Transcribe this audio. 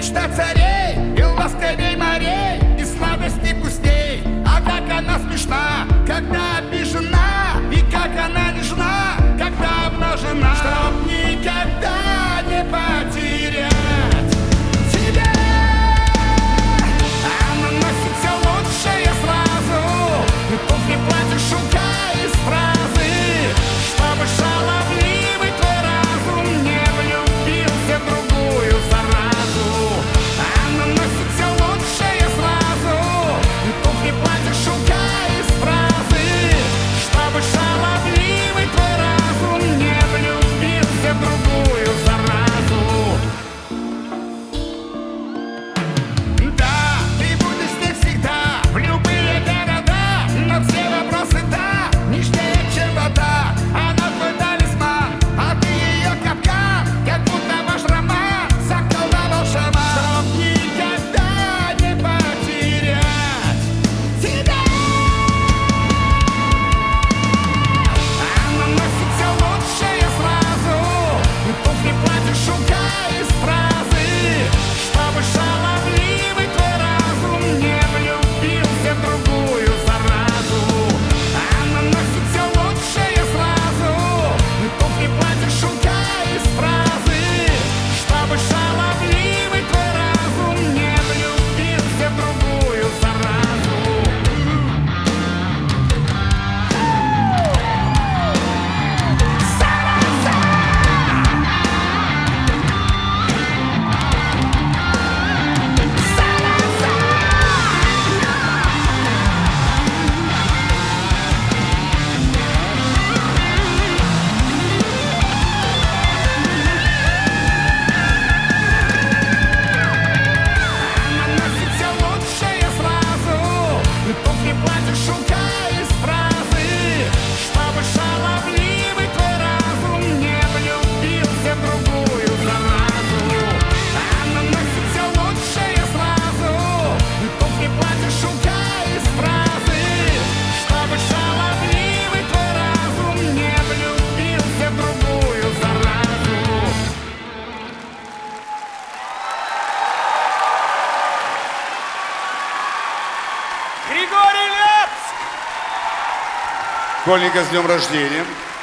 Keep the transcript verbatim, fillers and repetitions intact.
мечта царей, и ласковей морей, и сладости пустей. А как она смешна, когда обижена, и как она нежна, когда обнажена. Чтоб никогда не потерять тебя. Она носит все лучшее сразу, и туфли, платье, шелка из фразы, чтобы шаловливый твой разум не влюбился в другую заразу. Она носит все лучшее сразу, и туфли, платье, шелка из фразы, чтобы шаловливый твой разум не влюбился в другую заразу. Да, ты будешь с ней всегда, в любые города, на все вопросы да, нежнее, чем вода. Она твой талисман, а ты ее капкан, как будто ваш роман заколдовал шаман. Чтоб никогда не потерять тебя. Она носит все лучшее сразу, и туфли, платье, шелка из фразы, чтобы шаловливый твой разум не влюбился в другую заразу. Она носит все лучшее сразу, и туфли, платье, шелка из фразы, чтобы шаловливый твой разум не влюбился в другую заразу. Она носит все лучшее сразу, и туфли, платье, шелка из фразы, чтобы шаловливый твой разум не влюбился в другую заразу. Она носит все лучшее сразу, и туфли, платье, шелка из фразы, чтобы шаловливый твой разум не влюбился в другую заразу. Григорий Лепс! Школьника с днем рождения.